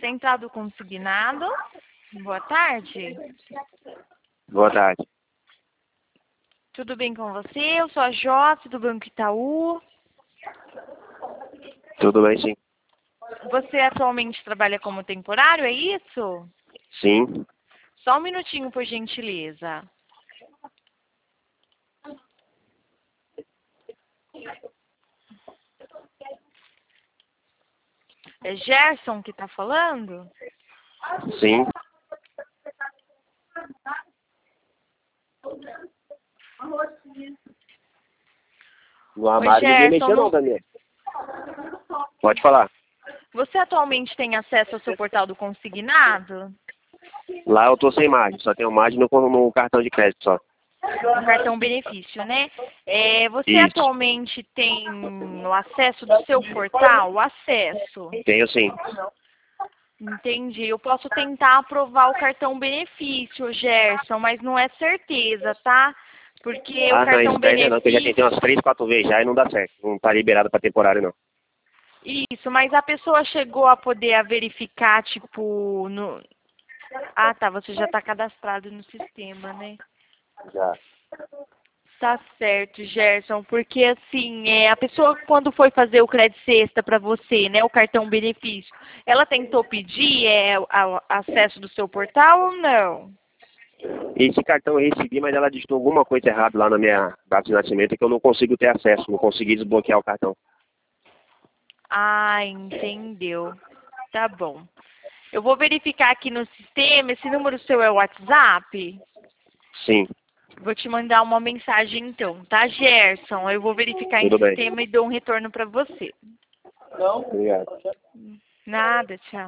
Central do Consignado. Boa tarde. Boa tarde. Tudo bem com você? Eu sou a Josi, do Banco Itaú. Tudo bem, sim. Você atualmente trabalha como temporário, é isso? Sim. Só um minutinho, por gentileza. É Gerson que está falando? Sim. No armário ninguém Gerson, mexeu não, Daniel. Pode falar. Você atualmente tem acesso ao seu portal do consignado? Lá eu tô sem margem, só tenho margem no cartão de crédito só. No cartão benefício, né? Você Isso. atualmente tem o acesso do seu portal? O acesso. Tenho sim. Entendi. Eu posso tentar aprovar o cartão benefício, Gerson, mas não é certeza, tá? Porque o Ah, não, cartão isso daí não é não, que eu já tentei benefício... umas 3, 4 vezes já e não dá certo. Não tá liberado pra temporário, não. Isso, mas a pessoa chegou a poder verificar, tipo, no... Ah, tá, você já está cadastrado no sistema, né? Já. Tá certo, Gerson, porque assim, a pessoa quando foi fazer o crédito sexta para você, né, o cartão benefício, ela tentou pedir acesso do seu portal ou não? Esse cartão eu recebi, mas ela digitou alguma coisa errada lá na minha data de nascimento que eu não consigo ter acesso, não consegui desbloquear o cartão. Ah, entendeu. Tá bom. Eu vou verificar aqui no sistema, esse número seu é o WhatsApp? Sim. Vou te mandar uma mensagem então, tá, Gerson? Eu vou verificar em Tudo bem. sistema e dou um retorno para você. Obrigado. Nada, tchau.